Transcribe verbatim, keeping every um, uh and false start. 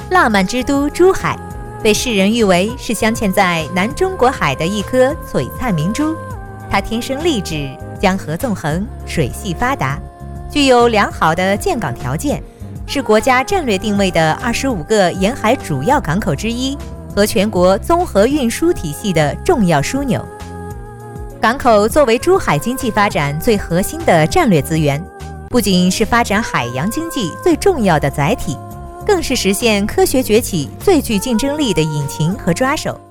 浪漫之都珠海，被世人誉为是镶嵌在南中国海的一颗璀璨明珠。它天生丽质，江河纵横，水系发达，具有良好的建港条件，是国家战略定位的二十五个沿海主要港口之一，和全国综合运输体系的重要枢纽。港口作为珠海经济发展最核心的战略资源，不仅是发展海洋经济最重要的载体，更是实现科学崛起最具竞争力的引擎和抓手。